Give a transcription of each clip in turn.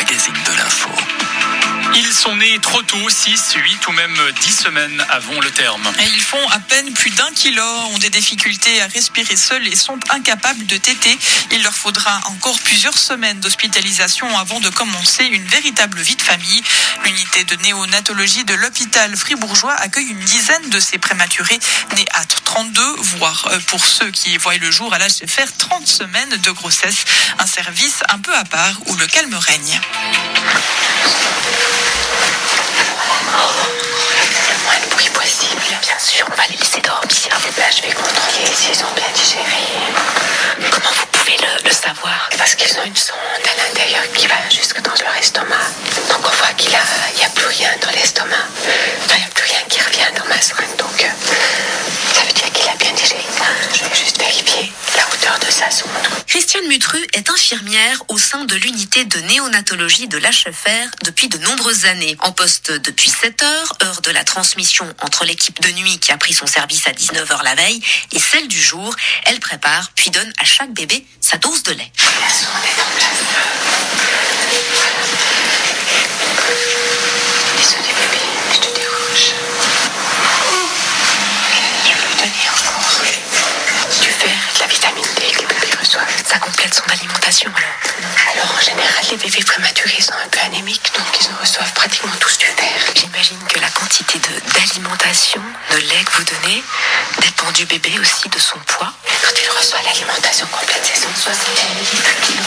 magazine de l'info. Ils sont nés trop tôt, 6, 8 ou même 10 semaines avant le terme. Et ils font à peine plus d'1 kilo, ont des difficultés à respirer seuls et sont incapables de téter. Il leur faudra encore plusieurs semaines d'hospitalisation avant de commencer une véritable vie de famille. L'unité de néonatologie de l'hôpital fribourgeois accueille une dizaine de ces prématurés nés à 32, voire pour ceux qui voient le jour à l'âge de faire 30 semaines de grossesse. Un service un peu à part où le calme règne. Le moins de bruit possible. Bien sûr, on va les laisser dormir. Là, je vais contrôler s'ils ont bien digéré. Comment vous pouvez le savoir? Parce qu'ils ont une sonde à l'intérieur qui va jusque dans leur estomac. Donc on voit qu'il n'y a plus rien dans l'estomac. Enfin, il n'y a plus rien qui revient dans ma seringue. Donc ça veut dire qu'il a bien digéré. Je vais juste vérifier la hauteur de sa sonde. Christiane Mutru est infirmière au sein de l'unité de néonatologie de l'HFR depuis de nombreuses années. En poste depuis 7 heures, heure de la transmission entre l'équipe de nuit qui a pris son service à 19h la veille et celle du jour, elle prépare puis donne à chaque bébé sa dose de lait. La sonde est en place. Désolé bébé, je te dérange. Je vais lui donner encore du fer et de la vitamine D que le bébé reçoit. Ça complète son alimentation Alors en général, les bébés prématurés sont un peu anémiques, donc ils reçoivent pratiquement tous du fer. J'imagine que la quantité d'alimentation, de lait que vous donnez, dépend du bébé aussi, de son poids. Quand il reçoit l'alimentation complète, c'est 160 ml par kilo.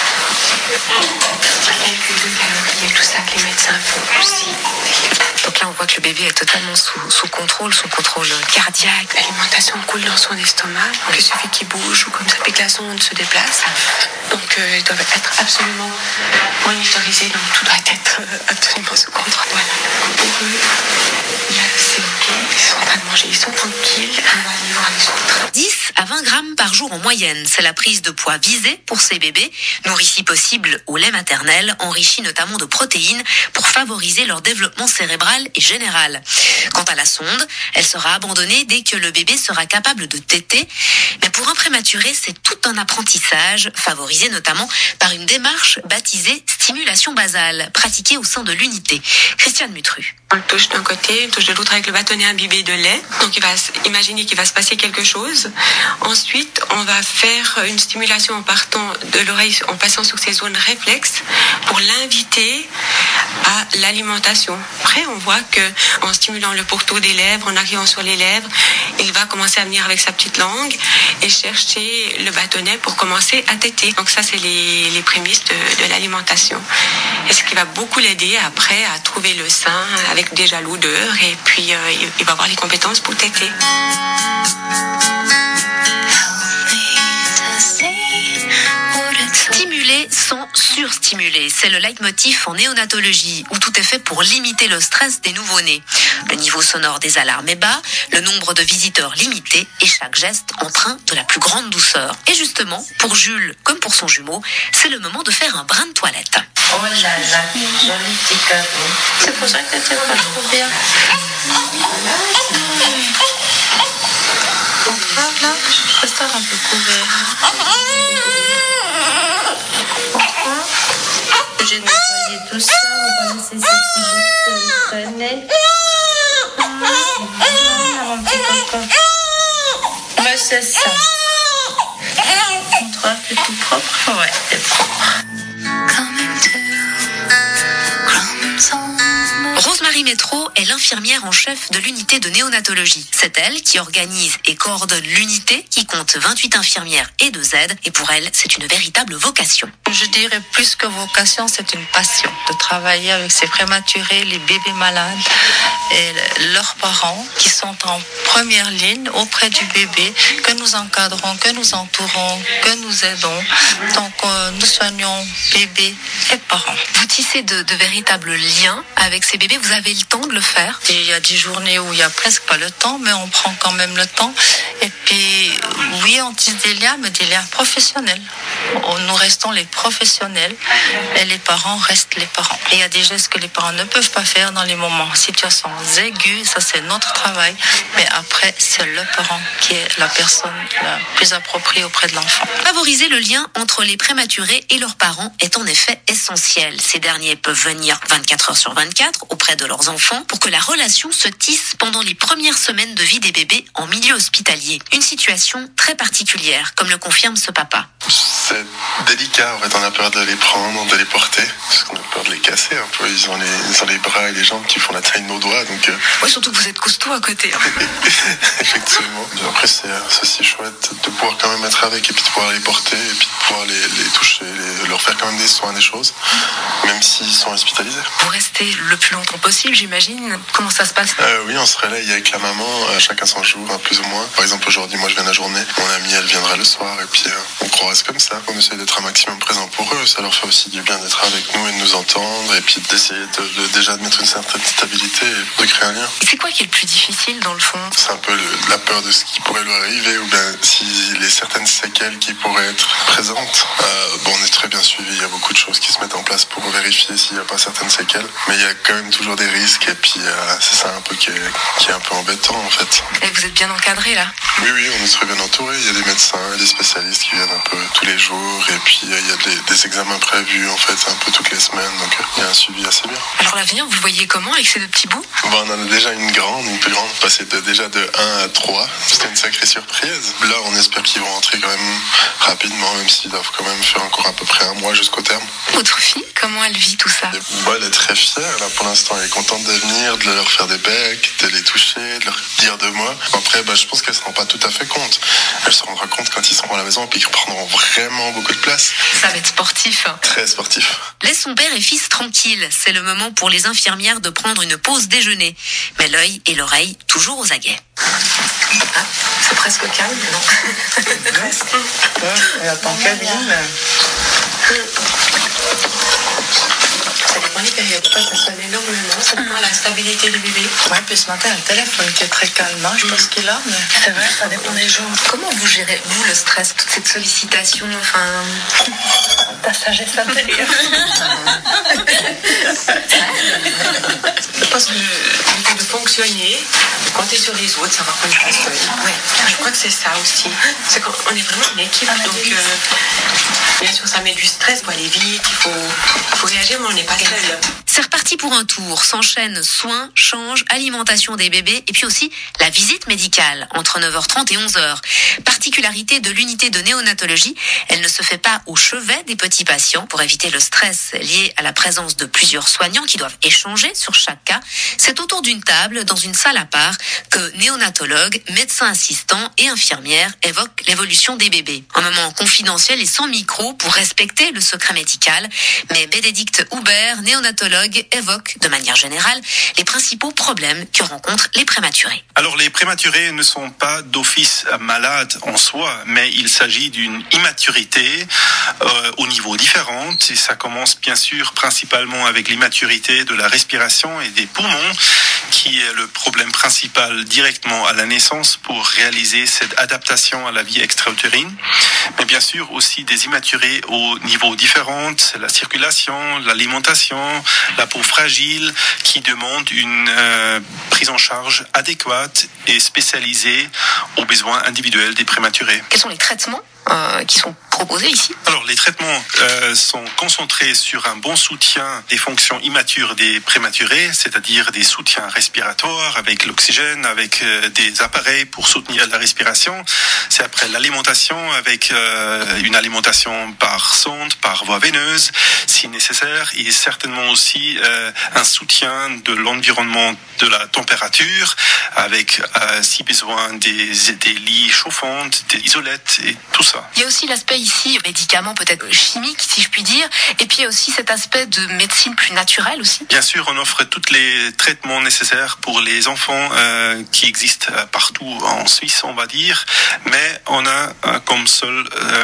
Un calcul de calories et tout ça que les médecins font aussi. Donc là, on voit que le bébé est totalement sous contrôle, son contrôle cardiaque. L'alimentation coule dans son estomac, donc il suffit qu'il bouge ou comme ça, puis que la sonde se déplace. Donc ils doivent être absolument monitorisés, donc tout doit être absolument sous contrôle. Voilà. Pour eux, là, c'est ok, ils sont en train de manger, ils sont tranquilles, on va aller voir les autres. 10 à 20 grammes par jour en moyenne, c'est la prise de poids visée pour ces bébés, nourris si possible au lait maternel, enrichi notamment de protéines pour favoriser leur développement cérébral et général. Quant à la sonde, elle sera abandonnée dès que le bébé sera capable de téter, mais pour un prématuré, c'est tout un apprentissage, favorisé notamment par une démarche baptisée stimulation basale, pratiquée au sein de l'unité. Christiane Mutru. On le touche d'un côté, on le touche de l'autre avec le bâtonnet imbibé de lait. Donc il va imaginer qu'il va se passer quelque chose. Ensuite, on va faire une stimulation en partant de l'oreille, en passant sur ses zones réflexes pour l'inviter à l'alimentation. Après, on voit que en stimulant le pourtour des lèvres, en arrivant sur les lèvres, il va commencer à venir avec sa petite langue et chercher le bâtonnet pour commencer à téter. Donc ça, c'est les prémices de l'alimentation. Et ce qui va beaucoup l'aider après à trouver le sein avec déjà l'odeur et puis il va avoir les compétences pour téter. Stimuler sans surstimuler, c'est le leitmotiv en néonatologie, où tout est fait pour limiter le stress des nouveau-nés. Le niveau sonore des alarmes est bas, le nombre de visiteurs limité et chaque geste empreint de la plus grande douceur. Et justement, pour Jules comme pour son jumeau, c'est le moment de faire un brin de toilette. Oh là là, joli petit cadeau. C'est pour ça que tu pas trop bien. Là, je ressors un peu couvert. J'ai nettoyé tout ça, on va laisser ces petits bouts traîner. Mon petit coco. Bah, c'est ça. On trouve que tout propre? Ouais, c'est propre. Rosemary Métro est l'infirmière en chef de l'unité de néonatologie. C'est elle qui organise et coordonne l'unité qui compte 28 infirmières et 2 aides. Et pour elle, c'est une véritable vocation. Je dirais plus que vocation, c'est une passion de travailler avec ces prématurés, les bébés malades et leurs parents qui sont en première ligne auprès du bébé, que nous encadrons, que nous entourons, que nous aidons. Donc nous soignons bébés et parents. Vous tissez de véritables liens avec ces bébés. Vous avez avez le temps de le faire? Il y a des journées où il n'y a presque pas le temps, mais on prend quand même le temps. Et puis, oui, on tisse des liens, mais des liens professionnels. Nous restons les professionnels et les parents restent les parents. Et il y a des gestes que les parents ne peuvent pas faire dans les moments, situations aiguës, ça c'est notre travail. Mais après, c'est le parent qui est la personne la plus appropriée auprès de l'enfant. Favoriser le lien entre les prématurés et leurs parents est en effet essentiel. Ces derniers peuvent venir 24 heures sur 24 auprès de leurs enfants pour que la relation se tisse pendant les premières semaines de vie des bébés en milieu hospitalier. Une situation très particulière, comme le confirme ce papa. C'est délicat, en fait, on a peur de les prendre, de les porter, parce qu'on a peur de les casser un peu. Ils ont les bras et les jambes qui font la taille de nos doigts, donc... Oui, surtout que vous êtes costaud à côté. Effectivement. Après, c'est aussi chouette de pouvoir quand même être avec et puis de pouvoir les porter et puis de pouvoir les toucher, leur faire quand même des soins, des choses, même s'ils sont hospitalisés. Vous restez le plus longtemps possible, j'imagine. Comment ça se passe? Oui, on se relaye avec la maman, chacun son jour, plus ou moins. Par exemple, aujourd'hui, moi je viens la journée, mon amie elle viendra le soir et puis on reste comme ça. On essaie d'être un maximum présent pour eux, ça leur fait aussi du bien d'être avec nous et de nous entendre et puis d'essayer déjà de mettre une certaine stabilité et de créer un lien. C'est quoi qui est le plus difficile dans le fond? C'est un peu la peur de ce qui pourrait leur arriver ou bien si les certaines séquelles qui pourraient être présentes. On est très bien suivi, il y a beaucoup de choses qui se mettent en place pour vérifier s'il n'y a pas certaines séquelles, mais il y a quand même toujours des risques et puis c'est ça un peu qui est un peu embêtant en fait. Et vous êtes bien encadré là? Oui, on est très bien entouré, il y a des médecins, des spécialistes qui viennent un peu tous les jours et puis il y a des examens prévus en fait un peu toutes les semaines, donc il y a un suivi assez bien. Alors l'avenir, vous le voyez comment avec ces deux petits bouts? On en a déjà une plus grande, passée déjà de 1 à 3, c'était une sacrée surprise. Là on espère qu'ils vont rentrer quand même rapidement, même s'ils doivent quand même faire encore à peu près un mois jusqu'au terme. Votre fille, comment elle vit tout ça? Elle est très fière, là pour l'instant elle est contente de venir, de leur faire des becs, de les toucher, de leur dire de moi. Après je pense qu'elle ne se rend pas tout à fait compte. Elle se rendra compte quand ils seront à la maison et puis qu'ils prendront vraiment beaucoup de place. Ça va être sportif. Très sportif. Laisse son père et fils tranquilles. C'est le moment pour les infirmières de prendre une pause déjeuner. Mais l'œil et l'oreille toujours aux aguets. C'est presque calme, non? Presque. Et à ton cabine. Ça dépend des périodes. Ça sonne énormément. Ça dépend de la stabilité du bébé. Ouais, puis ce matin, le téléphone était très calme. Je pense qu'il a, mais c'est vrai, ça dépend des jours. Comment vous gérez, vous, le stress, toute cette sollicitation, Ta sagesse intérieure. Je pense que le fait de fonctionner, compter sur les autres, savoir quand je reste. Ouais, je crois que c'est ça aussi. C'est qu'on est vraiment une équipe, donc bien sûr ça met du stress, il faut aller vite, il faut réagir, mais on n'est pas seul. C'est reparti pour un tour. S'enchaînent soins, changes, alimentation des bébés et puis aussi la visite médicale entre 9h30 et 11h. Particularité de l'unité de néonatologie, elle ne se fait pas au chevet des petits patients pour éviter le stress lié à la présence de plusieurs soignants qui doivent échanger sur chaque cas. C'est autour d'une table, dans une salle à part, que néonatologues, médecins assistants et infirmières évoquent l'évolution des bébés. Un moment confidentiel et sans micro pour respecter le secret médical. Mais Bénédicte Houbert, néonatologue, évoque de manière générale les principaux problèmes que rencontrent les prématurés. Alors les prématurés ne sont pas d'office malades en soi, mais il s'agit d'une immaturité au niveau différent. Et ça commence bien sûr principalement avec l'immaturité de la respiration et des poumons, qui est le problème principal directement à la naissance pour réaliser cette adaptation à la vie extra-utérine. Mais bien sûr aussi des immaturés au niveau différent, c'est la circulation, l'alimentation, la peau fragile, qui demande une prise en charge adéquate et spécialisée aux besoins individuels des prématurés. Quels sont les traitements qui sont proposés ici? Alors, les traitements sont concentrés sur un bon soutien des fonctions immatures des prématurés, c'est-à-dire des soutiens respiratoires avec l'oxygène, avec des appareils pour soutenir la respiration. C'est après l'alimentation avec une alimentation par sonde, par voie veineuse, si nécessaire, et certainement aussi un soutien de l'environnement, de la température, avec si besoin des lits chauffants, des isolettes et tout ça. ça. Il y a aussi l'aspect ici, médicaments peut-être chimiques, si je puis dire, et puis il y a aussi cet aspect de médecine plus naturelle aussi. Bien sûr, on offre tous les traitements nécessaires pour les enfants qui existent partout en Suisse, on va dire, mais on a comme seul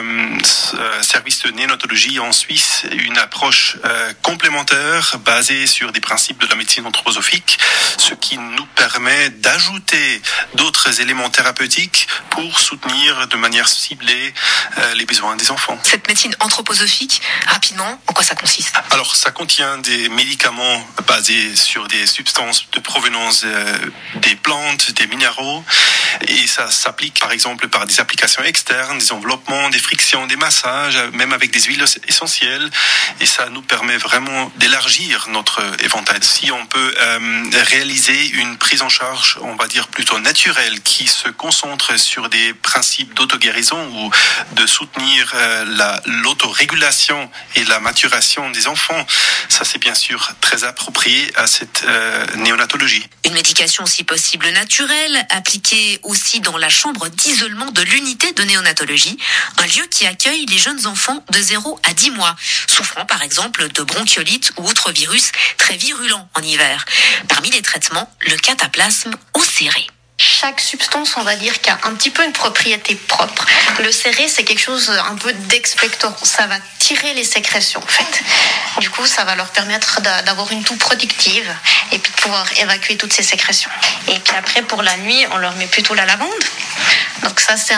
service de néonatologie en Suisse une approche complémentaire basée sur des principes de la médecine anthroposophique, ce qui nous permet d'ajouter d'autres éléments thérapeutiques pour soutenir de manière ciblée les besoins des enfants. Cette médecine anthroposophique, rapidement, en quoi ça consiste ? Alors, ça contient des médicaments basés sur des substances de provenance des plantes, des minéraux, et ça s'applique par exemple par des applications externes, des enveloppements, des frictions, des massages, même avec des huiles essentielles, et ça nous permet vraiment d'élargir notre éventail. Si on peut réaliser une prise en charge, on va dire plutôt naturelle, qui se concentre sur des principes d'auto-guérison ou de soutenir l'autorégulation et la maturation des enfants, ça c'est bien sûr très approprié à cette néonatologie. Une médication si possible naturelle, appliquée aussi dans la chambre d'isolement de l'unité de néonatologie, un lieu qui accueille les jeunes enfants de 0 à 10 mois, souffrant par exemple de bronchiolite ou autres virus très virulents en hiver. Parmi les traitements, le cataplasme au céré. Chaque substance, on va dire, qui a un petit peu une propriété propre. Le céré, c'est quelque chose un peu d'expectorant. Ça va tirer les sécrétions, en fait. Du coup, ça va leur permettre d'avoir une toux productive et puis de pouvoir évacuer toutes ces sécrétions. Et puis après, pour la nuit, on leur met plutôt la lavande. Donc ça, c'est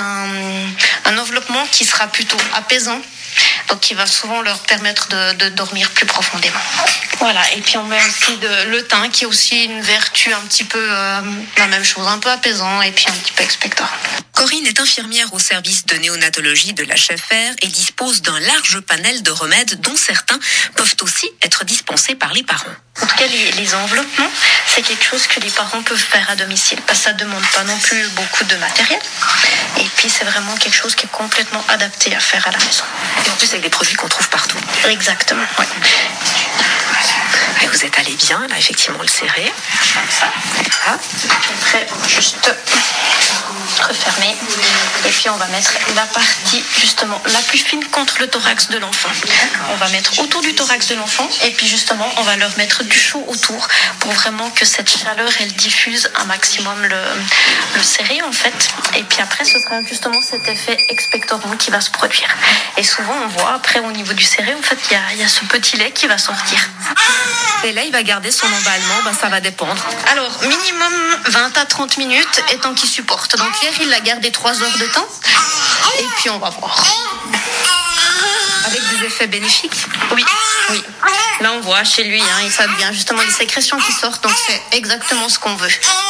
un enveloppement qui sera plutôt apaisant. Donc qui va souvent leur permettre de dormir plus profondément. Voilà, et puis on met aussi le thym qui a aussi une vertu un petit peu la même chose, un peu apaisant et puis un petit peu expectorant. Corinne est infirmière au service de néonatologie de l'HFR et dispose d'un large panel de remèdes dont certains peuvent aussi être dispensés par les parents. En tout cas, les enveloppements, c'est quelque chose que les parents peuvent faire à domicile parce que ça ne demande pas non plus beaucoup de matériel. Et puis, c'est vraiment quelque chose qui est complètement adapté à faire à la maison. Et en plus, avec des produits qu'on trouve partout. Exactement, oui. Et vous êtes allé bien, là, effectivement, le serrer. Comme ça. Voilà. Après, on va juste refermer. Et puis, on va mettre la partie, justement, la plus fine contre le thorax de l'enfant. On va mettre autour du thorax de l'enfant. Et puis, justement, on va leur mettre du chaud autour pour vraiment que cette chaleur, elle diffuse un maximum le serré, en fait. Et puis après, ce sera justement cet effet expectorant qui va se produire. Et souvent, on voit après, au niveau du serré, en fait, il y a ce petit lait qui va sortir. Et là, il va garder son emballement, ça va dépendre. Alors, minimum 20 à 30 minutes, étant qu'il supporte. Donc hier, il l'a gardé 3 heures de temps. Et puis, on va voir. Avec des effets bénéfiques ? Oui. Là, on voit chez lui, il ça bien justement les sécrétions qui sortent. Donc, c'est exactement ce qu'on veut.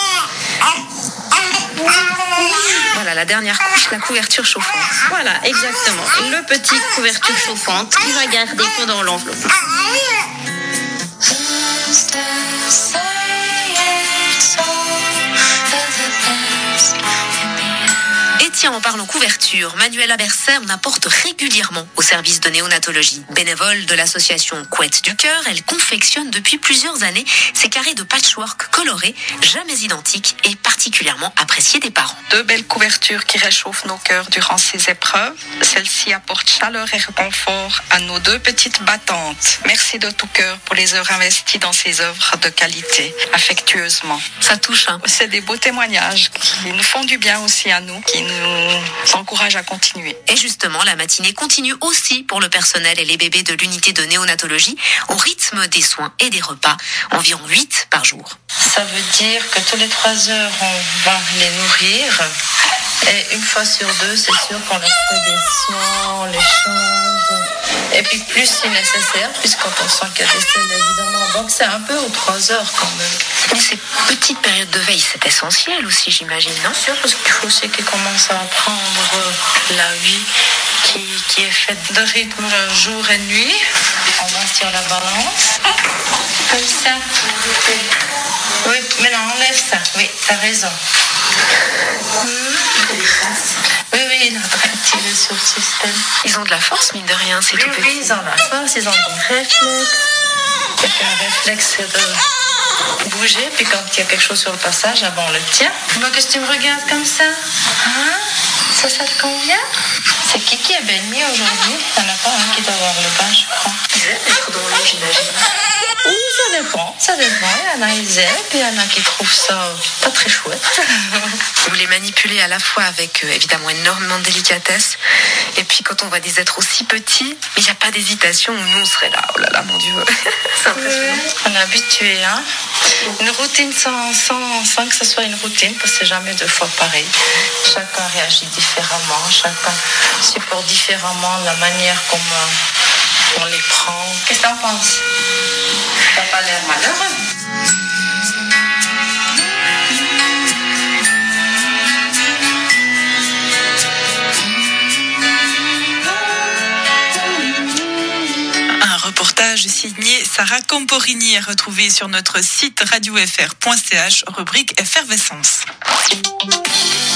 Voilà, la dernière couche, la couverture chauffante. Voilà, exactement. Le petit couverture chauffante qui va garder pendant l'enveloppe. Et tiens, en parlant couverture, Manuela Berser en apporte régulièrement au service de néonatologie. Bénévole de l'association Couette du Cœur, elle confectionne depuis plusieurs années ces carrés de patchwork colorés, jamais identiques et particulièrement appréciés des parents. 2 belles couvertures qui réchauffent nos cœurs durant ces épreuves. Celle-ci apporte chaleur et réconfort à nos 2 petites battantes. Merci de tout cœur pour les heures investies dans ces œuvres de qualité, affectueusement. Ça touche, hein. C'est des beaux témoignages qui nous font du bien aussi à nous, qui nous encouragent à continuer. Et justement, la matinée continue aussi pour le personnel et les bébés de l'unité de néonatologie au rythme des soins et des repas, environ 8 par jour. Ça veut dire que tous les 3 heures, on va les nourrir. Et une fois sur 2, c'est sûr qu'on leur fait des soins, on les change. Et puis plus si nécessaire, puisqu'on sent qu'il y a des selles, évidemment. Donc c'est un peu aux 3 heures quand même. Mais ces petites périodes de veille, c'est essentiel aussi, j'imagine, non ? Bien sûr, parce qu'il faut aussi qu'ils commencent à apprendre la vie qui est faite de rythme jour et nuit. On va sur la balance. Comme ça. Oui, mais non, enlève ça. Oui, t'as raison. Oui, il a tiré sur le système. Ils ont de la force, mine de rien, c'est tout petit. Oui, ils ont de la force, ils ont des réflexes. Et puis un réflexe, c'est de bouger, puis quand il y a quelque chose sur le passage, on le tient. Moi, qu'est-ce que tu me regardes comme ça ? Hein ? Ça te convient? C'est qui est baigné aujourd'hui? Il n'y en a pas un qui doit avoir le bain, je crois. Ils aiment être dans l'eau, j'imagine. Oui, ça dépend. Il y en a qui aiment, puis il y en a qui trouvent ça pas très chouette. Vous les manipulez à la fois avec évidemment énormément de délicatesse, et puis quand on voit des êtres aussi petits, il n'y a pas d'hésitation, nous on serait là, oh là là mon Dieu, c'est impressionnant. On est habitué, hein. Une routine sans que ce soit une routine, parce que c'est jamais deux fois pareil. Chacun réagit différemment, chacun supporte différemment la manière comme on les prend. Qu'est-ce que t'en penses? T'as pas l'air malheureux. Un reportage signé Sarah Camporini à retrouver sur notre site radiofr.ch, rubrique Effervescence.